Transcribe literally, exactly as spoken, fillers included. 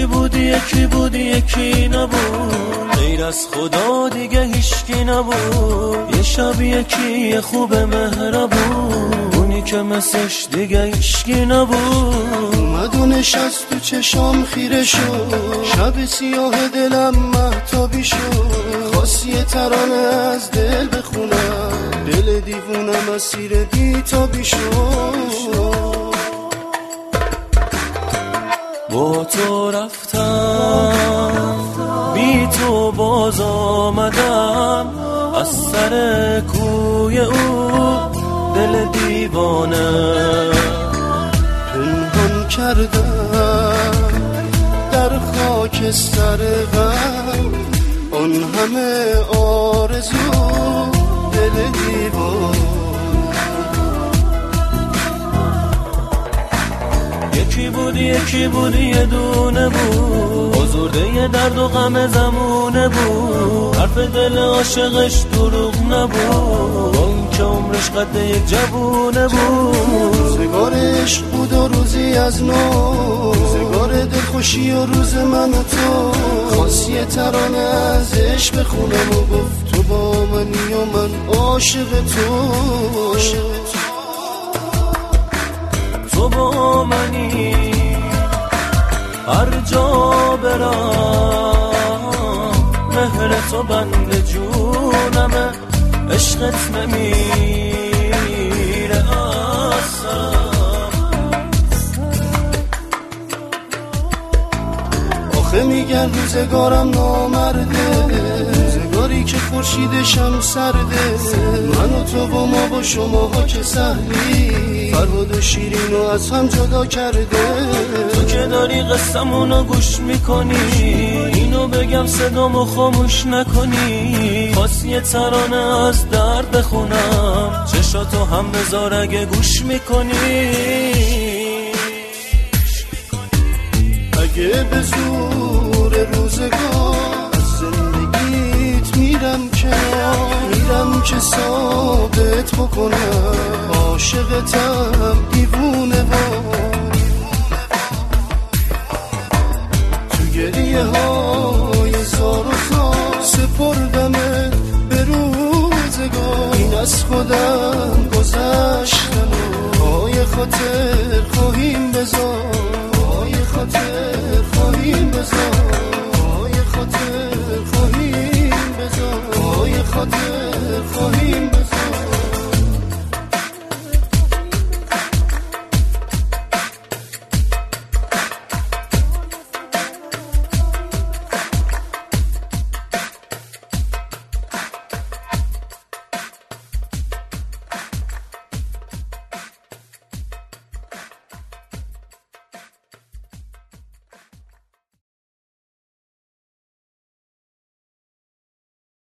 یکی بود یکی بود یکی نبود، غیر از خدا دیگه هیچکی نبود. یه شب یکی خوب مهربون، اونی که مثلش دیگه هیچکی نبود. اومد و نشست تو چشام خیره شد، شب سیاه دلم مهتابی شد. خواست یه ترانه از دل بخونم، دل دیوونم اسیر بیتابی شد. با تو رفتم بی تو باز آمدم، از سر کوی او دل دیوانه پنهان کردم در خاک سر غم، آن همه آرزو دل دیوانه. یکی بود یکی بود یه دونه بود، آزرده یه درد و غم زمونه بود. حرف دل عاشقش دروغ نبود، اون که عمرش قد یک جوونه بود. روزگار عشق بود و روزی از نو، روزگار دلخوشی و روز من و تو. خواست یه ترانه از عشق بخونم و گفت تو با منی و من عاشق تو. تو با منی هر جا برم، مهر تو بند جونمه، عشقت نمیره از سرم. آخه میگن روزگارم نامرده، روزگاری که خورشیدشم سرده. من و تو و ما و شما ها که سهلی، فرهاد و شیرین رو از هم جدا کرده. تو که داری قصمونو گوش میکنی، اینو بگم صدامو خاموش نکنی. خواست یه ترانه از درد بخونم، چشاتو هم بذار اگه گوش میکنی. اگه به زور روزگار از زندگیت میرم کنار، میرم که ثابت بکنم عاشقتم دیوونه وار. تو گریه های زار و زار سپردمه به روزگار، این از خودم گذشتم و پای خاطر خواهیم بذار، پای خاطر خواهیم بذار، پای خاطر خواهیم بذار، پای خاطر